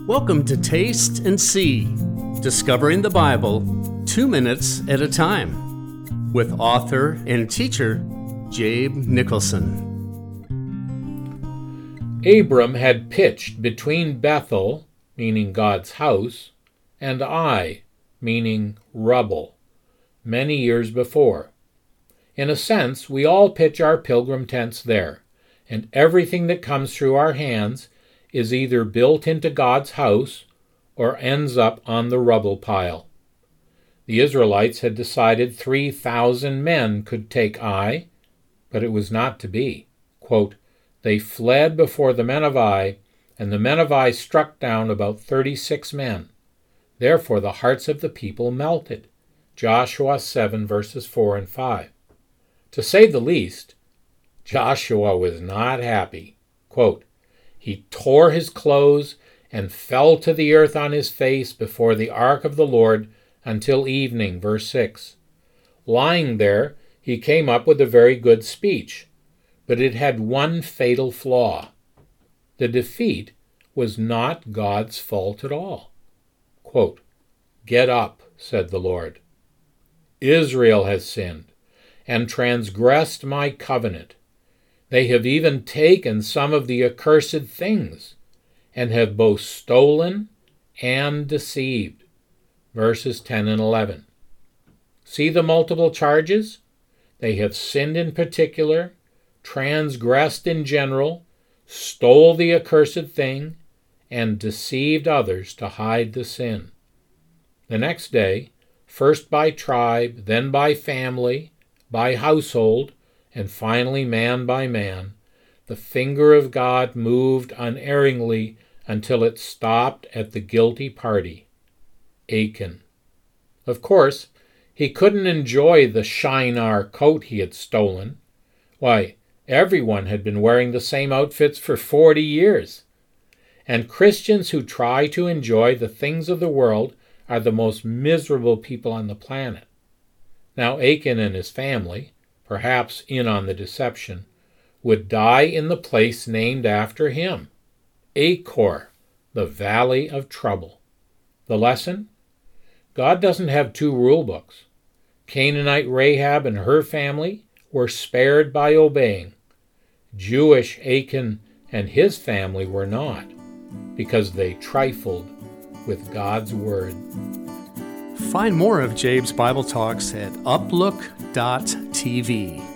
Welcome to Taste and See, discovering the Bible 2 minutes at a time, with author and teacher Jabe Nicholson. Abram had pitched between Bethel, meaning God's house, and Ai, meaning rubble, many years before. In a sense, we all pitch our pilgrim tents there, and everything that comes through our hands is either built into God's house or ends up on the rubble pile. The Israelites had decided 3,000 men could take Ai, but it was not to be. Quote, "They fled before the men of Ai, and the men of Ai struck down about 36 men. Therefore the hearts of the people melted." Joshua 7, verses 4 and 5. To say the least, Joshua was not happy. Quote, "He tore his clothes and fell to the earth on his face before the ark of the Lord until evening," verse 6. Lying there, he came up with a very good speech, but it had one fatal flaw. The defeat was not God's fault at all. Quote, "Get up," said the Lord. "Israel has sinned and transgressed my covenant. They have even taken some of the accursed things, and have both stolen and deceived." Verses 10 and 11. See the multiple charges? They have sinned in particular, transgressed in general, stole the accursed thing, and deceived others to hide the sin. The next day, first by tribe, then by family, by household, and finally man by man, the finger of God moved unerringly until it stopped at the guilty party, Achan. Of course, he couldn't enjoy the Shinar coat he had stolen. Why, everyone had been wearing the same outfits for 40 years. And Christians who try to enjoy the things of the world are the most miserable people on the planet. Now Achan and his family, perhaps in on the deception, would die in the place named after him, Achor, the Valley of Trouble. The lesson? God doesn't have two rule books. Canaanite Rahab and her family were spared by obeying. Jewish Achan and his family were not, because they trifled with God's word. Find more of Jabe's Bible Talks at uplook.tv.